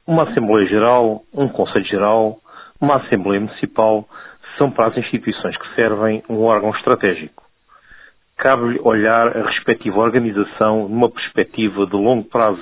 Uma Assembleia Geral, um Conselho Geral, uma Assembleia Municipal são para as instituições que servem um órgão estratégico. Cabe-lhe olhar a respectiva organização numa perspectiva de longo prazo,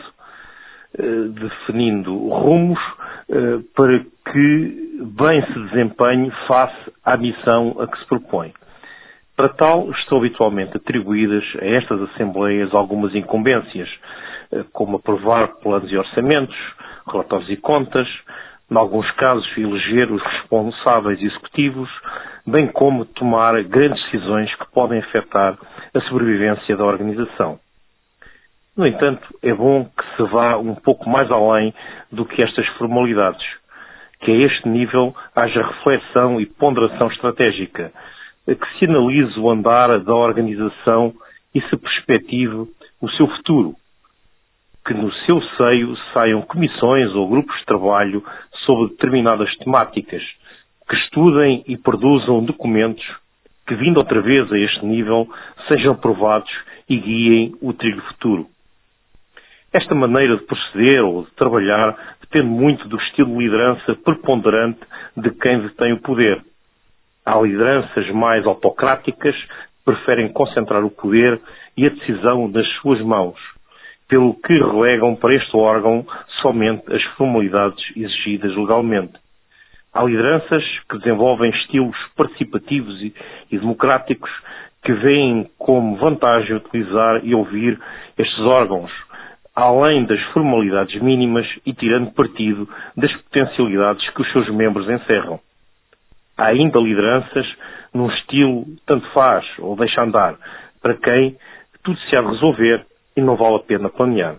definindo rumos para que bem se desempenhe face à missão a que se propõe. Para tal, estão habitualmente atribuídas a estas Assembleias algumas incumbências, como aprovar planos e orçamentos, relatórios e contas, em alguns casos eleger os responsáveis executivos, bem como tomar grandes decisões que podem afetar a sobrevivência da organização. No entanto, é bom que se vá um pouco mais além do que estas formalidades, que a este nível haja reflexão e ponderação estratégica, que se analise o andar da organização e se perspective o seu futuro, que no seu seio saiam comissões ou grupos de trabalho sobre determinadas temáticas, que estudem e produzam documentos que, vindo outra vez a este nível, sejam aprovados e guiem o trilho futuro. Esta maneira de proceder ou de trabalhar depende muito do estilo de liderança preponderante de quem detém o poder. Há lideranças mais autocráticas que preferem concentrar o poder e a decisão nas suas mãos, pelo que relegam para este órgão somente as formalidades exigidas legalmente. Há lideranças que desenvolvem estilos participativos e democráticos que veem como vantagem utilizar e ouvir estes órgãos, além das formalidades mínimas e tirando partido das potencialidades que os seus membros encerram. Há ainda lideranças num estilo tanto faz ou deixa andar, para quem tudo se há de resolver e não vale a pena planear.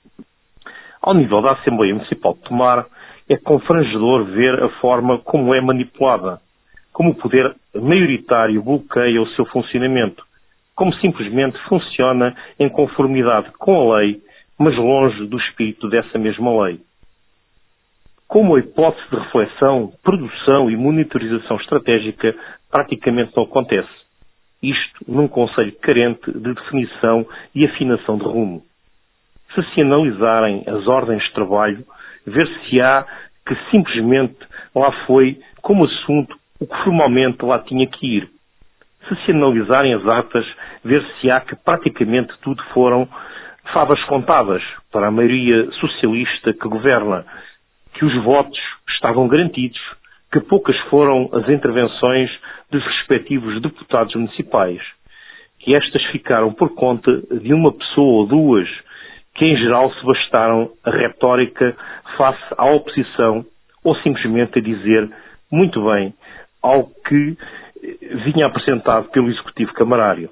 Ao nível da Assembleia Municipal de Tomar, é confrangedor ver a forma como é manipulada, como o poder maioritário bloqueia o seu funcionamento, como simplesmente funciona em conformidade com a lei, mas longe do espírito dessa mesma lei. Como a hipótese de reflexão, produção e monitorização estratégica praticamente não acontece. Isto num conselho carente de definição e afinação de rumo. Se analisarem as ordens de trabalho, ver-se-á que simplesmente lá foi como assunto o que formalmente lá tinha que ir. Se analisarem as atas, ver-se-á que praticamente tudo foram favas contadas para a maioria socialista que governa, que os votos estavam garantidos, que poucas foram as intervenções dos respectivos deputados municipais, que estas ficaram por conta de uma pessoa ou duas, que em geral se bastaram a retórica face à oposição ou simplesmente a dizer muito bem ao que vinha apresentado pelo Executivo Camarário.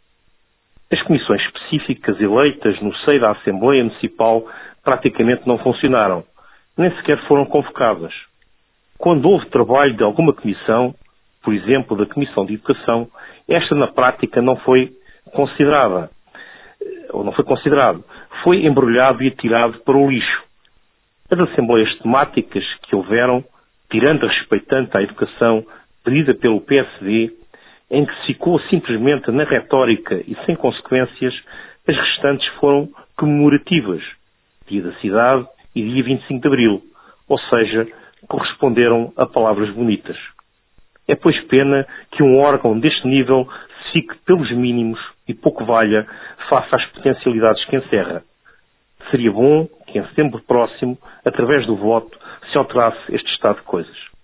As comissões específicas eleitas no seio da Assembleia Municipal praticamente não funcionaram, nem sequer foram convocadas. Quando houve trabalho de alguma comissão, por exemplo, da Comissão de Educação, esta na prática não foi considerada, ou não foi considerado. Foi embrulhado e atirado para o lixo. As assembleias temáticas que houveram, tirando a respeitante à educação pedida pelo PSD, em que se ficou simplesmente na retórica e sem consequências, as restantes foram comemorativas, Dia da Cidade e Dia 25 de Abril, ou seja, corresponderam a palavras bonitas. É, pois, pena que um órgão deste nível se fique pelos mínimos e pouco valha face às potencialidades que encerra. Seria bom que em setembro próximo, através do voto, se alterasse este estado de coisas.